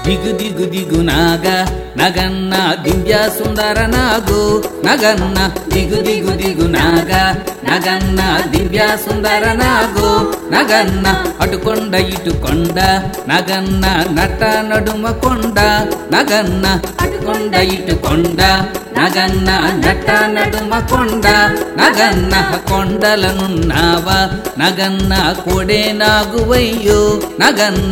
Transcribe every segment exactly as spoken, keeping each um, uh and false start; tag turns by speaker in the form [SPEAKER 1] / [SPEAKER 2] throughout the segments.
[SPEAKER 1] దిగు దిగు దిగు నాగ నగన్న దివ్య సుందర నాగు నగన్న దిగు దిగు దిగు నాగ నగన్న దివ్య సుందర నాగు నగన్న అటుకొండ ఇటుకొండ నగన్న నట నడుమ కొండ నగన్న అటుకొండ ఇటుకొండ నగన్న నట నడుమ కొండ నగన్న కొండలనున్నావా నగన్న కోడే నాగువయ్యో నగన్న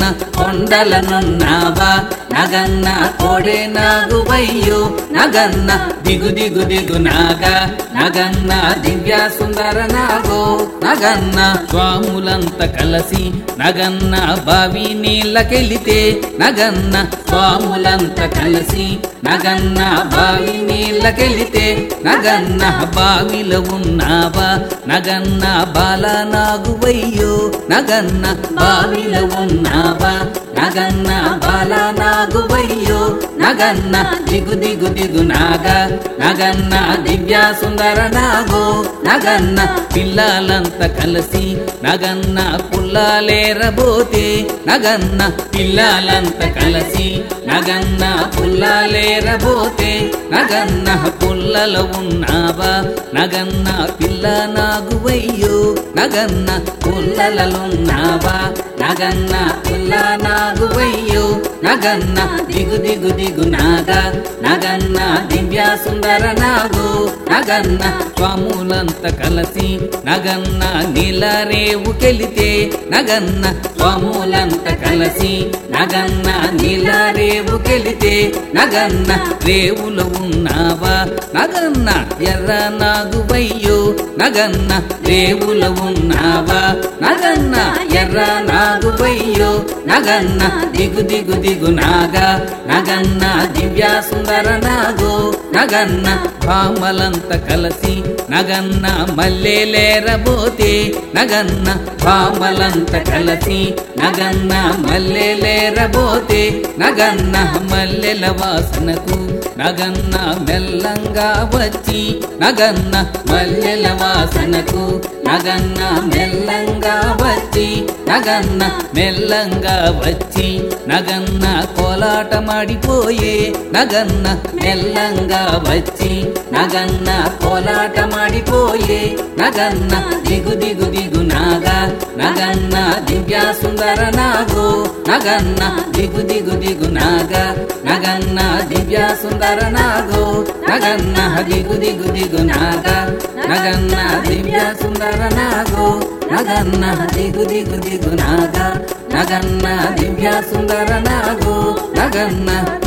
[SPEAKER 1] కొండలనున్నావా నగన్న కోడే నాగువయ్యో నగన్న దిగు దిగు దిగు నాగ నగన్న దివ్య సుందర నాగో నగన్న స్వాములంత కలసి నగన్న బావి నీళ్ళకెళితే నగన్న స్వాములంత కలిసి నగన్న బావి నీళ్ళకెళితే నగన్న బావిలో ఉన్నావా నగన్న బాల నాగువయ్యో నగన్న బావిలో ఉన్నావా నగన్న బాల నాగువయ్యో నగన్న దిగు దిగు దిగు నాగ నగన్న దివ్య సుందర నాగో నగన్న పిల్లలంత కలిసి నగన్న పుల్లాలేరబోతే నగన్న పిల్లలంత కలిసి నగన్న పుల్లాలేరబోతే నగన్న పుల్లలో ఉన్నావా నగన్న పిల్ల నాగువయ్యో నగన్న పుల్లలలున్నావా నగన్న పిల్ల నాగువయ్యో నగన్న దిగు దిగు దిగు నాగ నగన్న దివ్య సుందర నాగు నగన్న స్వాములంత కలసి నగన్న నీలరేవుకెళితే నగన్న స్వాములంత కలసి నగన్న నీలరేవుకెళితే నగన్న రేవులో ఉన్నావా నగన్న ఎర్ర నాగువయ్యో నగన్న రేవులో ఉన్నావా నగన్న ఎర్ర నాగువయ్యో నగన్న దిగు దిగు దిగు నాగ నగన్న దివ్య సుందర నాగో నగన్న భామలంత కలసి నగన్న మల్లెలేరబోతే నగన్న భామలంత కలసి నగన్న మల్లెలేరబోతే నగన్న మల్లెల వాసనకు నగన్న మెల్లంగా వచ్చి నగన్న మల్లెల వాసనకు నగన్న మెల్లంగా వచ్చి నగన్న మెల్లంగా వచ్చి నగన్న కోలాటమాడిపోయే నగన్న మెల్లంగా వచ్చి నగన్న కోలాటమాడిపోయే నగన్న దిగు దిగు దిగు నాగ నగన్న దివ్య సుందర నాగో నగన్న దిగు దిగు దిగు నాగ నగన్న దివ్య సుందర నాగో నగన్న దిగు దిగు దిగు నాగ నగన్న దివ్య సుందర నాగో నగన్న దిగు దిగు దిగు నాగ నగన్న దివ్య సుందర నాగో నగన్న